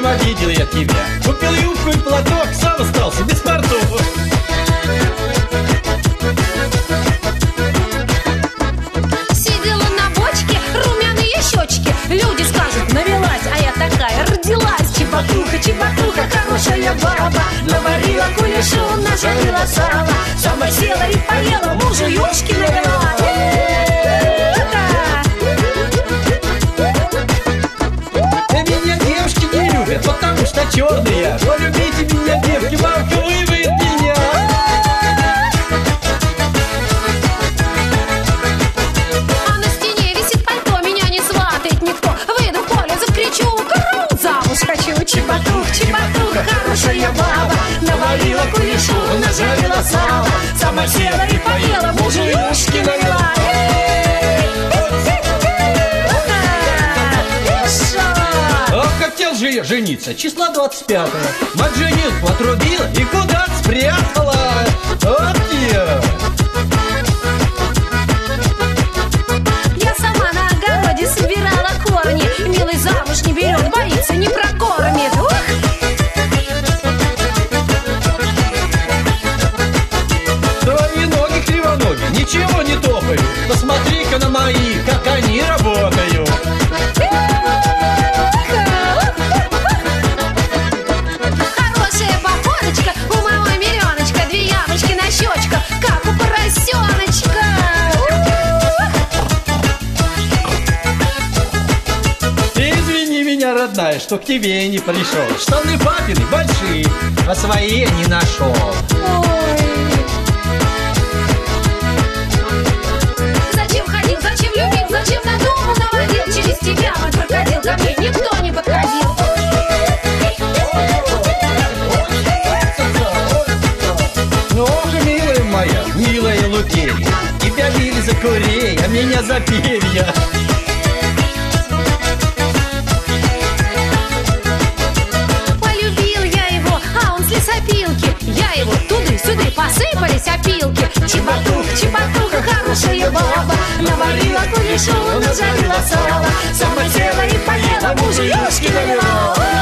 ненавидел я тебя. Купил юбку и платок, сам остался без портов. Сидела на бочке, румяные щечки. Люди скажут, навелась, а я такая родилась. Чебатуха, чебатуха, хорошая баба. Наварила кулешу, нажарила сало. Сама села и поела, мужу юшки налила. Меня девушки не любят, потому что черные. Полюбите меня, девки, мамка выведет меня. А на стене висит пальто, меня не сватает никто. Выйду в поле, закричу, кру, замуж хочу. Чебатух, чебатух, хорошая баба. Наварила кулешу, нажарила сало. Сама села и поела, мужу юшки налила. Ох, хотел же я жениться, числа 25-го. Мать женитьбу отрубила и куда-то спрятала. Вот я. Я сама на огороде собирала корни. Милый замуж не берет, боится, не прокормит. Ух! Твои ноги кривоноги, ничего не топают. Посмотри-ка на мои, как они работают. Хорошая походочка у моего миллионочка. 2 ямочки на щечках, как у поросеночка. Извини меня, родная, что к тебе не пришел. Штаны папины большие, а свои я не нашел. Зачем ходил, зачем любил, зачем на дому наводил? Через тебя, мой крокодил, ко мне никто не подходил. Ох, милая моя, милая Лукерья, тебя били за курей, а меня за перья. Полюбил я его, а он с лесопилки. Я его туды-сюды, посыпались опилки. Чебатух, чебатуха, хорошая баба. Наварила кулешу, нажарила сало. Сама села и поела, мужу юшки налила.